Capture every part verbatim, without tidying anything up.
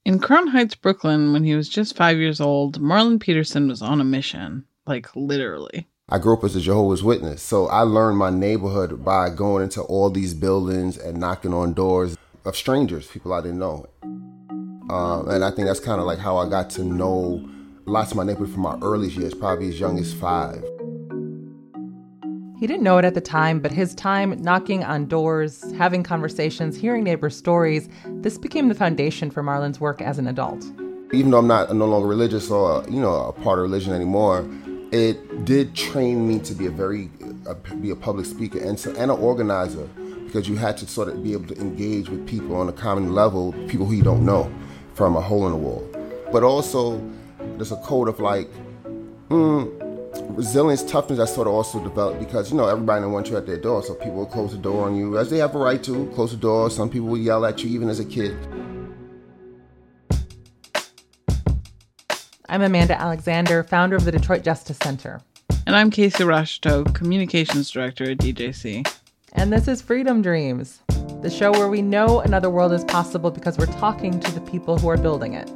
In Crown Heights, Brooklyn, when he was just five years old, Marlon Peterson was on a mission, like literally. I grew up as a Jehovah's Witness, so I learned my neighborhood by going into all these buildings and knocking on doors of strangers, people I didn't know. Um, and I think that's kind of like how I got to know lots of my neighborhood from my earliest years, probably as young as five. He didn't know it at the time, but his time knocking on doors, having conversations, hearing neighbors' stories, this became the foundation for Marlon's work as an adult. Even though I'm not no longer religious or, you know, a part of religion anymore, it did train me to be a very, uh, be a public speaker and, so, and an organizer, because you had to sort of be able to engage with people on a common level, people who you don't know, from a hole in the wall. But also, there's a code of like, hmm, resilience, toughness that sort of also developed because, you know, everybody didn't want you at their door, so people would close the door on you, as they have a right to, close the door. Some people would yell at you even as a kid. I'm Amanda Alexander, founder of the Detroit Justice Center. And I'm Casey Rochetoe, Communications Director at D J C. And this is Freedom Dreams, the show where we know another world is possible because we're talking to the people who are building it.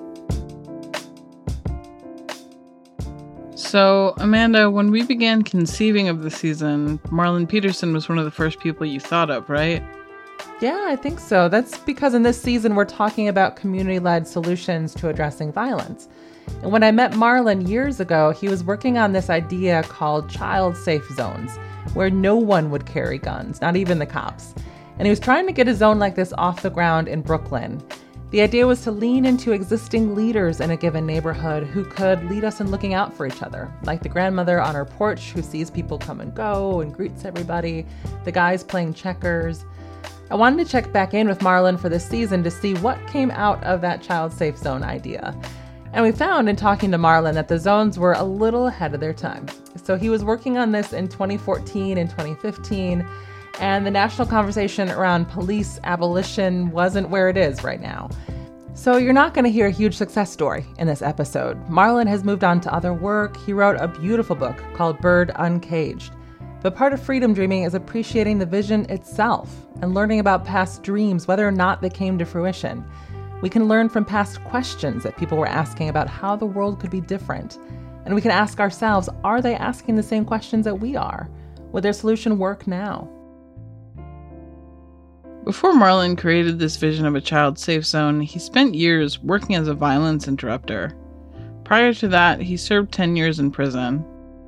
So, Amanda, when we began conceiving of the season, Marlon Peterson was one of the first people you thought of, right? Yeah, I think so. That's because in this season, we're talking about community-led solutions to addressing violence. And when I met Marlon years ago, he was working on this idea called child safe zones, where no one would carry guns, not even the cops. And he was trying to get a zone like this off the ground in Brooklyn. The idea was to lean into existing leaders in a given neighborhood who could lead us in looking out for each other, like the grandmother on her porch who sees people come and go and greets everybody, the guys playing checkers. I wanted to check back in with Marlon for this season to see what came out of that child safe zone idea. And we found in talking to Marlon that the zones were a little ahead of their time. So he was working on this in twenty fourteen and twenty fifteen, and the national conversation around police abolition wasn't where it is right now. So you're not going to hear a huge success story in this episode. Marlon has moved on to other work. He wrote a beautiful book called Bird Uncaged. But part of freedom dreaming is appreciating the vision itself and learning about past dreams, whether or not they came to fruition. We can learn from past questions that people were asking about how the world could be different. And we can ask ourselves, are they asking the same questions that we are? Would their solution work now? Before Marlon created this vision of a child safe zone, he spent years working as a violence interrupter. Prior to that, he served ten years in prison.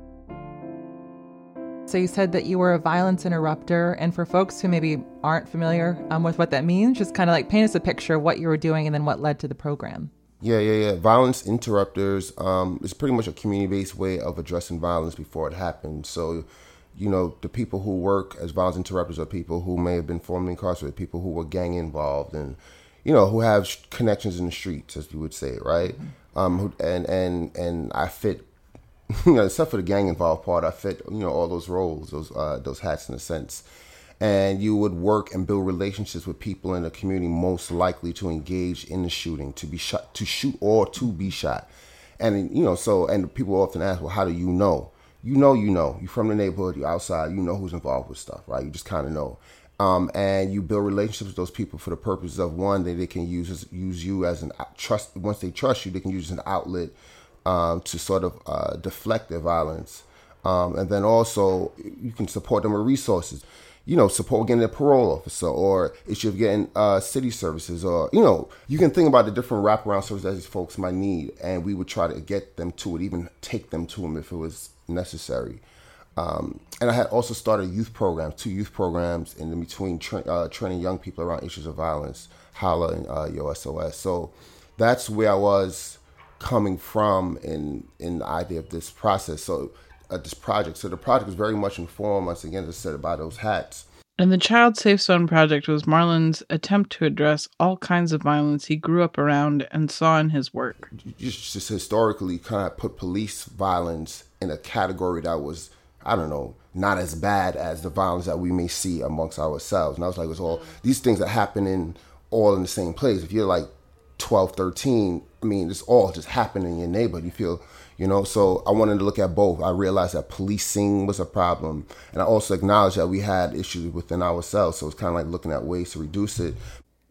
So you said that you were a violence interrupter, and for folks who maybe aren't familiar um, with what that means, just kind of like paint us a picture of what you were doing and then what led to the program. Yeah, yeah, yeah. Violence interrupters um, is pretty much a community-based way of addressing violence before it happens. So, you know, the people who work as violence interrupters are people who may have been formerly incarcerated, people who were gang involved, and, you know, who have sh- connections in the streets, as you would say, right? Mm-hmm. Um, who, and and and I fit. You know, except for the gang involved part, I fit, you know, all those roles, those uh, those hats in a sense. And you would work and build relationships with people in the community most likely to engage in the shooting, to be shot, to shoot or to be shot. And, you know, so, and people often ask, well, how do you know? You know, you know, you're from the neighborhood, you're outside, you know who's involved with stuff, right? You just kind of know. Um, and you build relationships with those people for the purposes of, one, that they can use use you as an trust. Once they trust you, they can use as an outlet Um, to sort of uh, deflect their violence. Um, and then also, you can support them with resources. You know, support getting a parole officer or issue of getting uh, city services, or, you know, you can think about the different wraparound services that these folks might need, and we would try to get them to it, even take them to them if it was necessary. Um, and I had also started youth programs, two youth programs in between tra- uh, training young people around issues of violence, HALA and uh, Yo S O S. So that's where I was coming from in in the idea of this process, so uh, this project. So the project was very much informed, once again, as I said, by those hats. And the Child Safe Zone project was Marlon's attempt to address all kinds of violence he grew up around and saw in his work. Just, just historically kind of put police violence in a category that was, I don't know, not as bad as the violence that we may see amongst ourselves. And I was like, it's all these things that happen in all in the same place. If you're like twelve, thirteen, I mean, it's all just happening in your neighborhood. You feel, you know, so I wanted to look at both. I realized that policing was a problem. And I also acknowledged that we had issues within ourselves. So it's kind of like looking at ways to reduce it.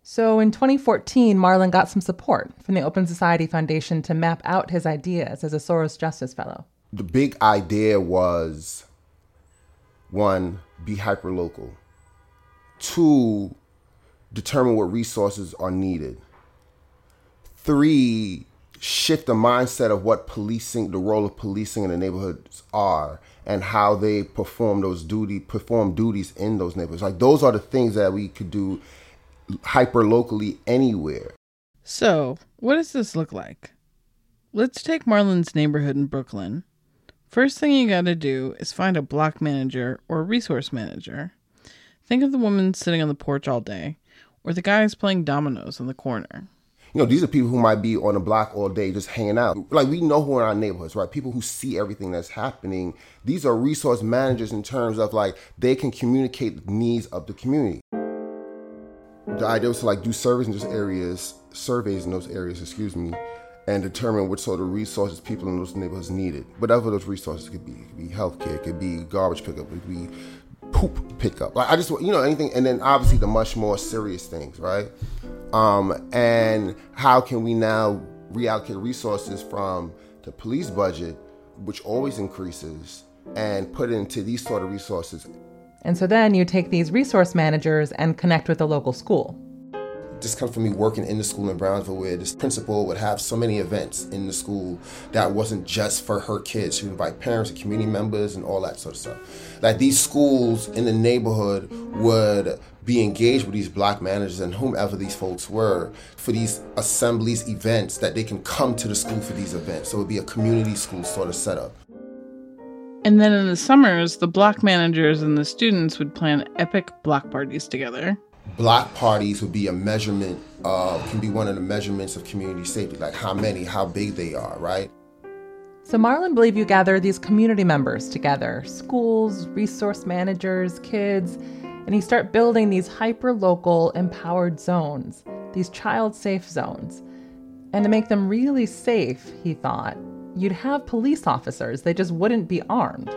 So in twenty fourteen, Marlon got some support from the Open Society Foundation to map out his ideas as a Soros Justice Fellow. The big idea was, one, be hyper-local. Two, determine what resources are needed. Three, shift the mindset of what policing, the role of policing in the neighborhoods are, and how they perform those duty, perform duties in those neighborhoods. Like, those are the things that we could do hyper locally anywhere. So, what does this look like? Let's take Marlon's neighborhood in Brooklyn. First thing you gotta do is find a block manager or a resource manager. Think of the woman sitting on the porch all day, or the guys playing dominoes in the corner. You know, these are people who might be on the block all day just hanging out. Like, we know who are in our neighborhoods, right? People who see everything that's happening. These are resource managers in terms of, like, they can communicate the needs of the community. The idea was to, like, do surveys in those areas, surveys in those areas, excuse me, and determine what sort of resources people in those neighborhoods needed. Whatever those resources could be. It could be healthcare, it could be garbage pickup, it could be poop pickup. Like, I just, you know, anything. And then obviously the much more serious things, right? Um, and how can we now reallocate resources from the police budget, which always increases, and put it into these sort of resources. And so then you take these resource managers and connect with the local school. This comes from me working in the school in Brownsville, where this principal would have so many events in the school that wasn't just for her kids. She would invite parents and community members and all that sort of stuff. Like, these schools in the neighborhood would be engaged with these block managers and whomever these folks were for these assemblies, events, that they can come to the school for these events. So it would be a community school sort of setup. And then in the summers, the block managers and the students would plan epic block parties together. Block parties would be a measurement of, can be one of the measurements of community safety, like how many, how big they are, right? So Marlon believed you gather these community members together, schools, resource managers, kids, and you start building these hyper-local empowered zones, these child-safe zones. And to make them really safe, he thought, you'd have police officers. They just wouldn't be armed.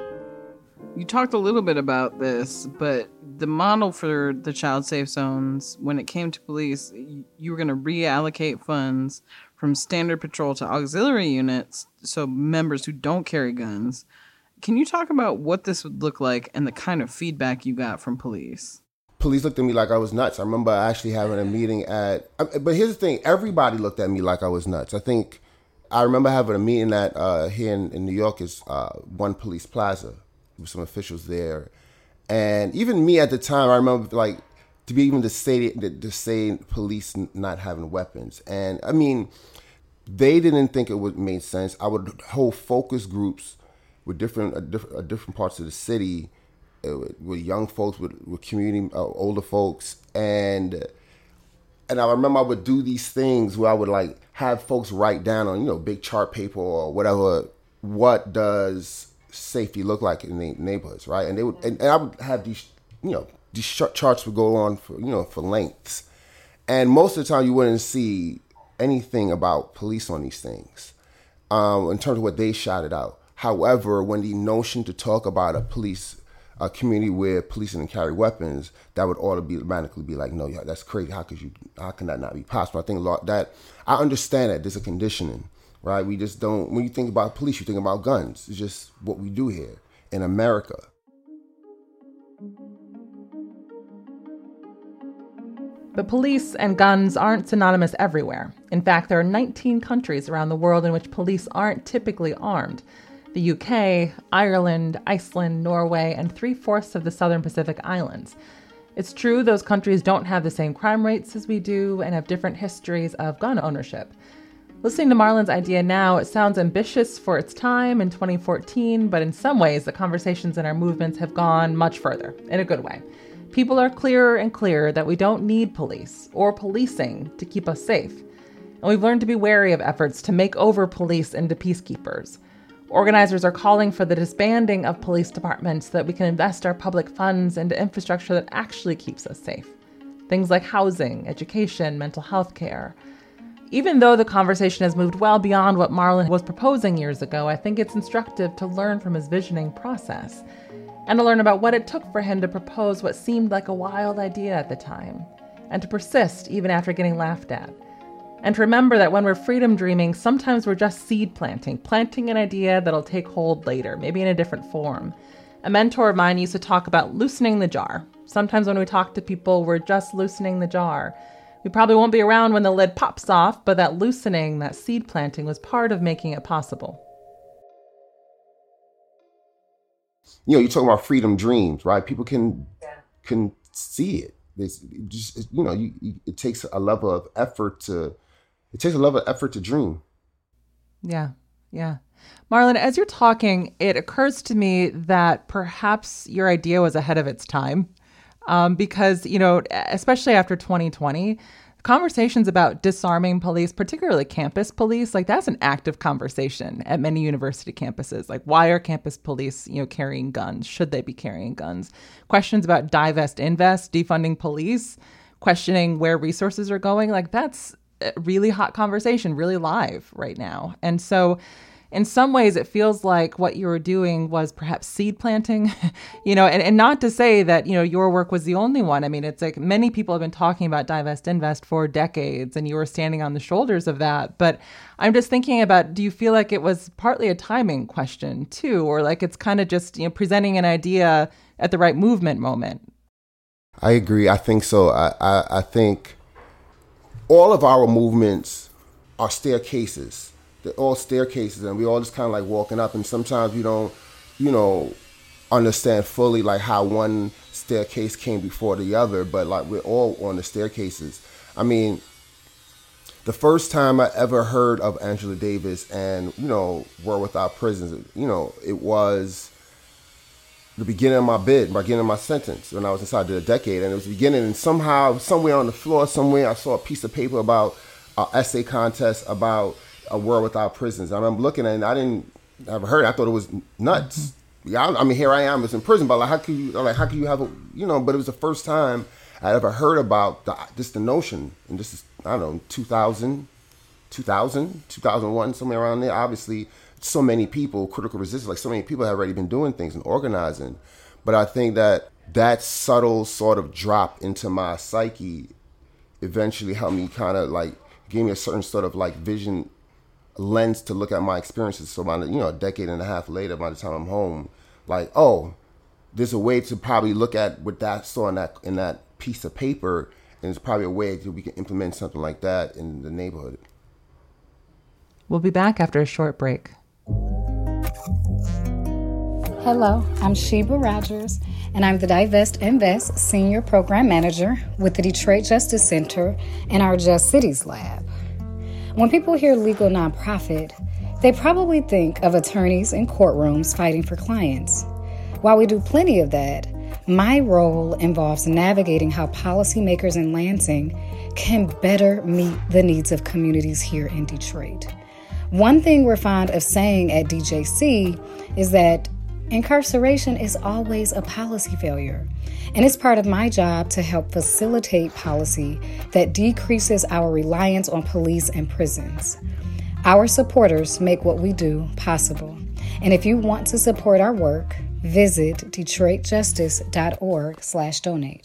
You talked a little bit about this, but the model for the child safe zones, when it came to police, you were going to reallocate funds from standard patrol to auxiliary units, so members who don't carry guns. Can you talk about what this would look like and the kind of feedback you got from police? Police looked at me like I was nuts. I remember actually having a meeting at, but here's the thing, everybody looked at me like I was nuts. I think, I remember having a meeting at, uh, here in, in New York, is uh, One Police Plaza, with some officials there. And even me at the time, I remember, like, to be even to say, to say police not having weapons. And I mean, they didn't think it would make sense. I would hold focus groups with different, uh, different, uh, different parts of the city, uh, with, with young folks, with, with community, uh, older folks. And and I remember I would do these things where I would, like, have folks write down on, you know, big chart paper or whatever, what does safety look like in the neighborhoods, right? And they would, and, and I would have these, you know, these charts would go on for, you know, for lengths. And most of the time you wouldn't see anything about police on these things, um, in terms of what they shouted out. However, when the notion to talk about a police, a community where police didn't carry weapons, that would automatically be like, no, yeah, that's crazy. How could you, how can that not be possible? I think a lot that, I understand that there's a conditioning, right? We just don't, when you think about police, you think about guns. It's just what we do here in America. But police and guns aren't synonymous everywhere. In fact, there are nineteen countries around the world in which police aren't typically armed. The U K, Ireland, Iceland, Norway, and three-fourths of the Southern Pacific Islands. It's true those countries don't have the same crime rates as we do and have different histories of gun ownership. Listening to Marlon's idea now, it sounds ambitious for its time in twenty fourteen, but in some ways, the conversations in our movements have gone much further, in a good way. People are clearer and clearer that we don't need police or policing to keep us safe. And we've learned to be wary of efforts to make over police into peacekeepers. Organizers are calling for the disbanding of police departments so that we can invest our public funds into infrastructure that actually keeps us safe. Things like housing, education, mental health care. Even though the conversation has moved well beyond what Marlon was proposing years ago, I think it's instructive to learn from his visioning process and to learn about what it took for him to propose what seemed like a wild idea at the time. and to persist even after getting laughed at. And to remember that when we're freedom dreaming, sometimes we're just seed planting, planting an idea that'll take hold later, maybe in a different form. A mentor of mine used to talk about loosening the jar. Sometimes when we talk to people, we're just loosening the jar. We probably won't be around when the lid pops off, but that loosening, that seed planting, was part of making it possible. You know, you're talking about freedom dreams, right? People can yeah. can see it. It's it just, you know, you, you, it takes a level of effort to, it takes a level of effort to dream. Yeah, yeah. Marlon, as you're talking, it occurs to me that perhaps your idea was ahead of its time. Um, because, you know, especially after twenty twenty, conversations about disarming police, particularly campus police, like that's an active conversation at many university campuses. Like, why are campus police, you know, carrying guns? Should they be carrying guns? Questions about divest, invest, defunding police, questioning where resources are going. Like, that's a really hot conversation, really live right now. And so in some ways, it feels like what you were doing was perhaps seed planting, you know, and, and not to say that, you know, your work was the only one. I mean, it's like many people have been talking about divest, invest for decades, and you were standing on the shoulders of that. But I'm just thinking about, do you feel like it was partly a timing question too, or like it's kind of just, you know, presenting an idea at the right movement moment? I agree. I think so. I, I, I think all of our movements are staircases. They're all staircases, and we all just kind of like walking up, and sometimes we don't, you know, understand fully like how one staircase came before the other, but like we're all on the staircases. I mean, the first time I ever heard of Angela Davis and, you know, World Without Prisons, you know, it was the beginning of my bid, my beginning of my sentence when I was inside the decade, and it was the beginning, and somehow, somewhere on the floor, somewhere I saw a piece of paper about an essay contest about A World Without Prisons. I remember looking at it, and I didn't ever heard it. I thought it was nuts. Mm-hmm. Yeah, I, I mean, here I am, it's in prison, but like, how can you, like, how can you have a, you know? But it was the first time I ever heard about the, just the notion, and this is, I don't know, two thousand, two thousand, two thousand one, somewhere around there. Obviously, so many people, critical resistance, like so many people have already been doing things and organizing. But I think that that subtle sort of drop into my psyche eventually helped me kind of like, gave me a certain sort of like vision lens to look at my experiences. So about, you know, a decade and a half later, by the time I'm home, like, oh, there's a way to probably look at what that saw in that in that piece of paper, and it's probably a way that we can implement something like that in the neighborhood. We'll be back after a short break. Hello, I'm Sheba Rogers, and I'm the Divest Invest Senior Program Manager with the Detroit Justice Center and our Just Cities Lab. When people hear legal nonprofit, they probably think of attorneys in courtrooms fighting for clients. While we do plenty of that, my role involves navigating how policymakers in Lansing can better meet the needs of communities here in Detroit. One thing we're fond of saying at D J C is that incarceration is always a policy failure, and it's part of my job to help facilitate policy that decreases our reliance on police and prisons. Our supporters make what we do possible, and if you want to support our work, visit detroit justice dot org slash donate.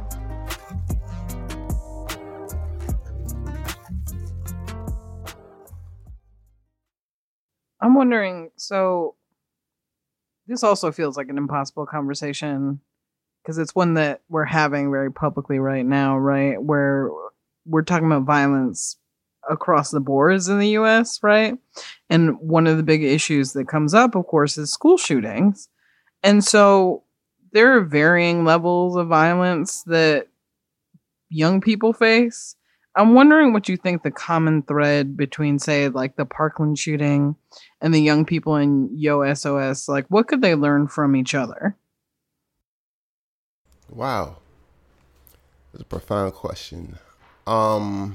I'm wondering, so this also feels like an impossible conversation because it's one that we're having very publicly right now, right? Where we're talking about violence across the boards in the U S, right? And one of the big issues that comes up, of course, is school shootings. And so there are varying levels of violence that young people face. I'm wondering what you think the common thread between, say, like the Parkland shooting and the young people in Yo S O S, like what could they learn from each other? Wow. That's a profound question. Um,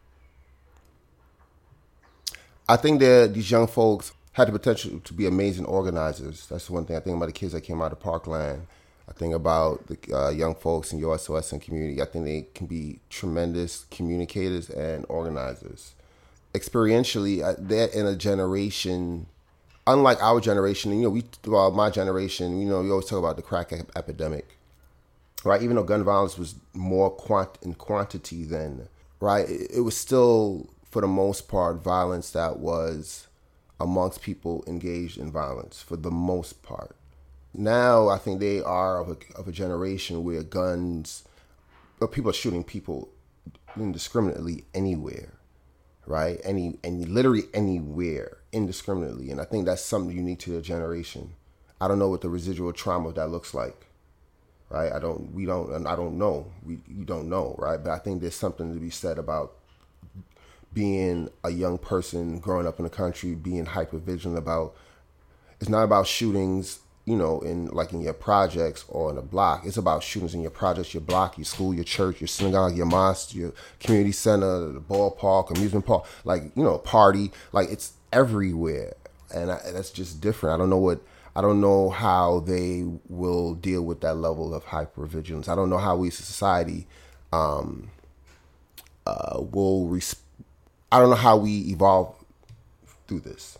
I think that these young folks had the potential to be amazing organizers. That's one thing I think about the kids that came out of Parkland. I think about the uh, young folks in Yo S O S and community. I think they can be tremendous communicators and organizers. Experientially, uh, they're in a generation, unlike our generation. You know, we, well, my generation, you know, we always talk about the crack ep- epidemic. right? Even though gun violence was more quant- in quantity then, right? It, it was still, for the most part, violence that was amongst people engaged in violence, for the most part. Now, I think they are of a, of a generation where guns, or people are shooting people indiscriminately anywhere, right? Any, any, literally anywhere, indiscriminately. And I think that's something unique to their generation. I don't know what the residual trauma of that looks like, right? I don't, we don't, and I don't know. We, you don't know, right? But I think there's something to be said about being a young person growing up in the country, being hyper vigilant about, it's not about shootings, you know, in like in your projects or in a block. It's about shootings in your projects, your block, your school, your church, your synagogue, your mosque, your community center, the ballpark, amusement park, like, you know, party, like it's everywhere. And I, that's just different. I don't know what, I don't know how they will deal with that level of hypervigilance. I don't know how we as a society um, uh, will, res- I don't know how we evolve through this.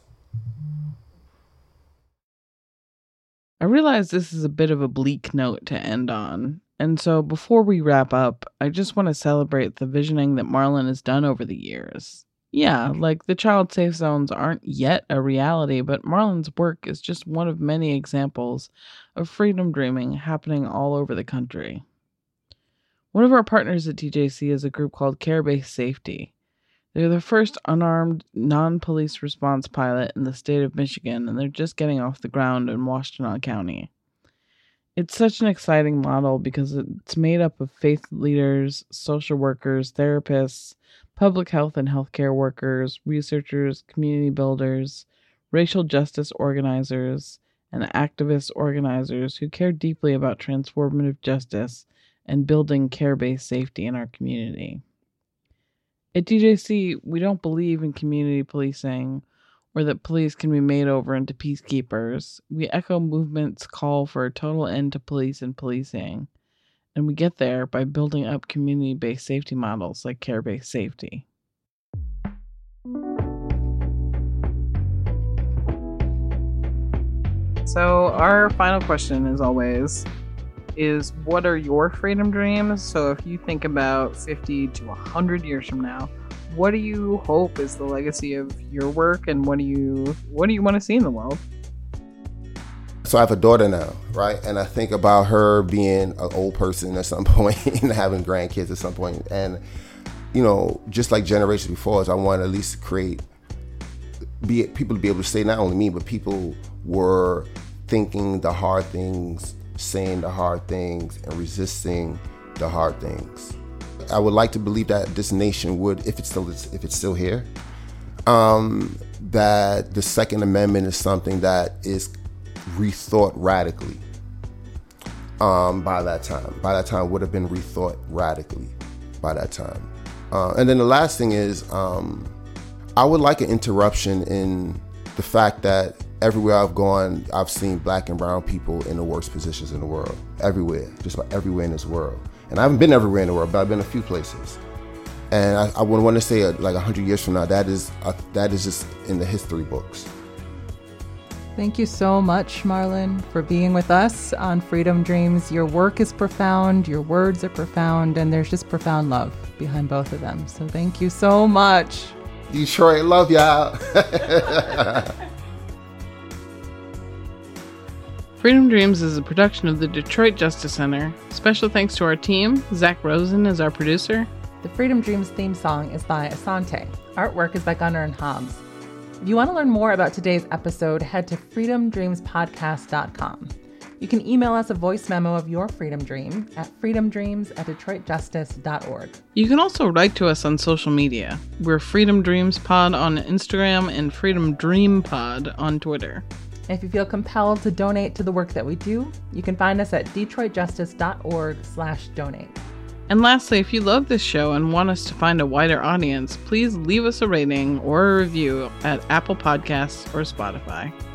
I realize this is a bit of a bleak note to end on. And so before we wrap up, I just want to celebrate the visioning that Marlon has done over the years. Yeah, like the child safe zones aren't yet a reality, but Marlon's work is just one of many examples of freedom dreaming happening all over the country. One of our partners at T J C is a group called Care-Based Safety. They're the first unarmed, non-police response pilot in the state of Michigan, and they're just getting off the ground in Washtenaw County. It's such an exciting model because it's made up of faith leaders, social workers, therapists, public health and healthcare workers, researchers, community builders, racial justice organizers, and activist organizers who care deeply about transformative justice and building care-based safety in our community. At D J C, we don't believe in community policing or that police can be made over into peacekeepers. We echo movements' call for a total end to police and policing, and we get there by building up community-based safety models like Care-Based Safety. So our final question, as always, is what are your freedom dreams? So if you think about fifty to one hundred years from now, what do you hope is the legacy of your work, and what do you what do you want to see in the world? So I have a daughter now, right? And I think about her being an old person at some point and having grandkids at some point. And, you know, just like generations before us, I want to at least create, be people to be able to say, not only me, but people were thinking the hard things, saying the hard things, and resisting the hard things. I would like to believe that this nation would, if it's still if it's still here, um, that the Second Amendment is something that is rethought radically. Um, by that time, by that time would have been rethought radically. By that time, uh, and then the last thing is, um, I would like an interruption in the fact that everywhere I've gone, I've seen black and brown people in the worst positions in the world. Everywhere, just about everywhere in this world. And I haven't been everywhere in the world, but I've been a few places. And I, I would want to say, uh, like a hundred years from now, that is uh, that is just in the history books. Thank you so much, Marlon, for being with us on Freedom Dreams. Your work is profound, your words are profound, and there's just profound love behind both of them. So thank you so much. Detroit, love y'all. Freedom Dreams is a production of the Detroit Justice Center. Special thanks to our team. Zach Rosen is our producer. The Freedom Dreams theme song is by Asante. Artwork is by Gunnar and Hobbs. If you want to learn more about today's episode, head to freedom dreams podcast dot com. You can email us a voice memo of your freedom dream at freedom dreams at detroit justice dot org. You can also write to us on social media. We're Freedom Dreams Pod on Instagram and Freedom Dream Pod on Twitter. If you feel compelled to donate to the work that we do, you can find us at detroit justice dot org slash donate. And lastly, if you love this show and want us to find a wider audience, please leave us a rating or a review at Apple Podcasts or Spotify.